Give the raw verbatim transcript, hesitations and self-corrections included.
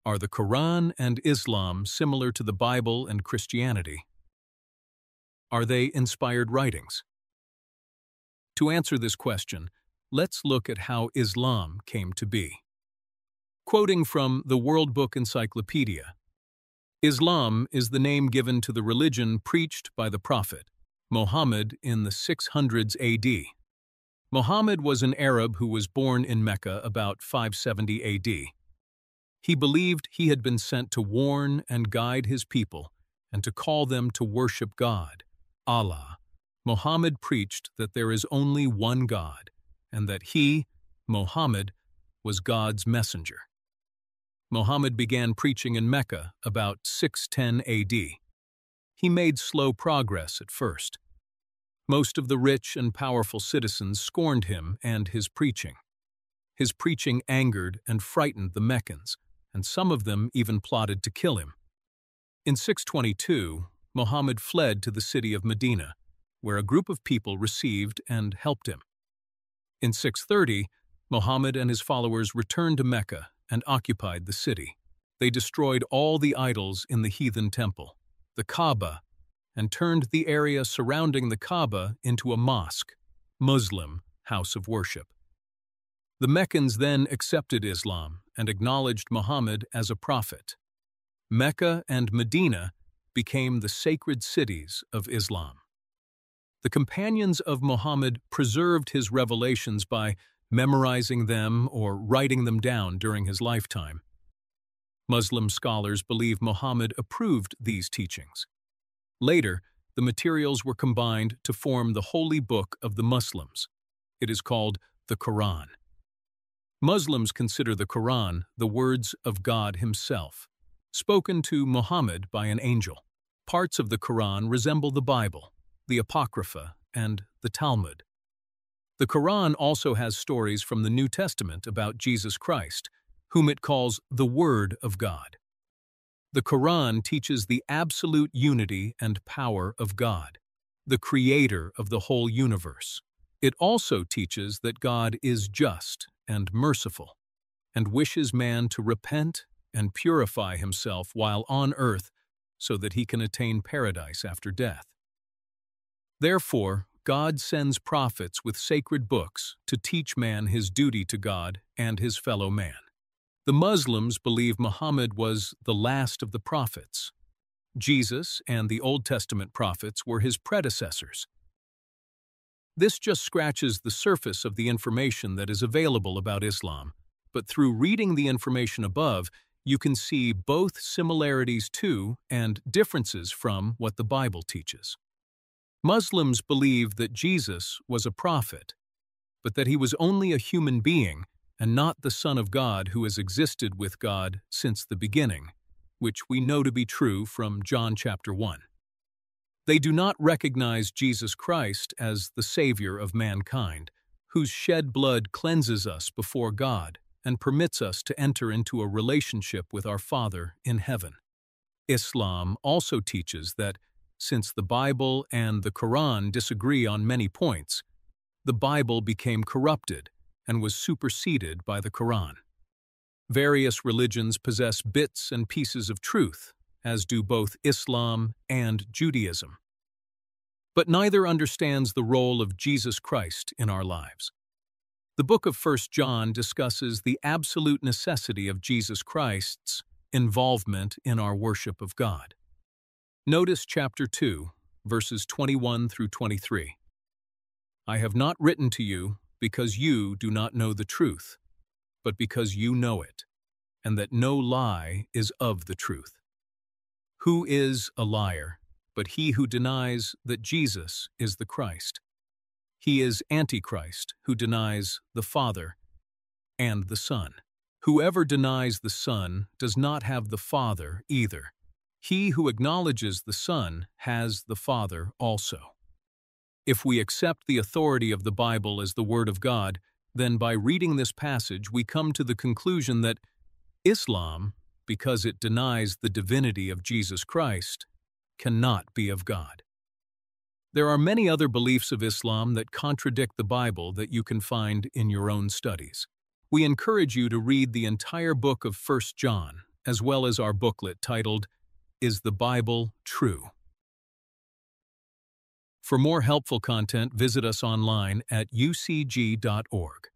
Are the Quran and Islam similar to the Bible and Christianity? Are they inspired writings? To answer this question, let's look at how Islam came to be. Quoting from the World Book Encyclopedia, Islam is the name given to the religion preached by the Prophet, Muhammad, in the six hundreds A D. Muhammad was an Arab who was born in Mecca about five seventy A D. He believed he had been sent to warn and guide his people and to call them to worship God, Allah. Muhammad preached that there is only one God and that he, Muhammad, was God's messenger. Muhammad began preaching in Mecca about six ten A D. He made slow progress at first. Most of the rich and powerful citizens scorned him and his preaching. His preaching angered and frightened the Meccans, and some of them even plotted to kill him. In six twenty-two, Muhammad fled to the city of Medina, where a group of people received and helped him. In six thirty, Muhammad and his followers returned to Mecca and occupied the city. They destroyed all the idols in the heathen temple, the Kaaba, and turned the area surrounding the Kaaba into a mosque, Muslim house of worship. The Meccans then accepted Islam and acknowledged Muhammad as a prophet. Mecca and Medina became the sacred cities of Islam. The companions of Muhammad preserved his revelations by memorizing them or writing them down during his lifetime. Muslim scholars believe Muhammad approved these teachings. Later, the materials were combined to form the holy book of the Muslims. It is called the Quran. Muslims consider the Quran the words of God himself, spoken to Muhammad by an angel. Parts of the Quran resemble the Bible, the Apocrypha, and the Talmud. The Quran also has stories from the New Testament about Jesus Christ, whom it calls the Word of God. The Quran teaches the absolute unity and power of God, the creator of the whole universe. It also teaches that God is just and merciful, and wishes man to repent and purify himself while on earth so that he can attain paradise after death. Therefore, God sends prophets with sacred books to teach man his duty to God and his fellow man. The Muslims believe Muhammad was the last of the prophets. Jesus and the Old Testament prophets were his predecessors. This just scratches the surface of the information that is available about Islam, but through reading the information above, you can see both similarities to and differences from what the Bible teaches. Muslims believe that Jesus was a prophet, but that he was only a human being and not the Son of God who has existed with God since the beginning, which we know to be true from John chapter one. They do not recognize Jesus Christ as the Savior of mankind, whose shed blood cleanses us before God and permits us to enter into a relationship with our Father in heaven. Islam also teaches that, since the Bible and the Quran disagree on many points, the Bible became corrupted and was superseded by the Quran. Various religions possess bits and pieces of truth, as do both Islam and Judaism. But neither understands the role of Jesus Christ in our lives. The book of First John discusses the absolute necessity of Jesus Christ's involvement in our worship of God. Notice chapter two, verses twenty-one through twenty-three. I have not written to you because you do not know the truth, but because you know it, and that no lie is of the truth. Who is a liar but he who denies that Jesus is the Christ? He is Antichrist, who denies the Father and the Son. Whoever denies the Son does not have the Father either. He who acknowledges the Son has the Father also. If we accept the authority of the Bible as the Word of God, then by reading this passage we come to the conclusion that Islam, because it denies the divinity of Jesus Christ, cannot be of God. There are many other beliefs of Islam that contradict the Bible that you can find in your own studies. We encourage you to read the entire book of First John as well as our booklet titled, Is the Bible True? For more helpful content, visit us online at u c g dot org.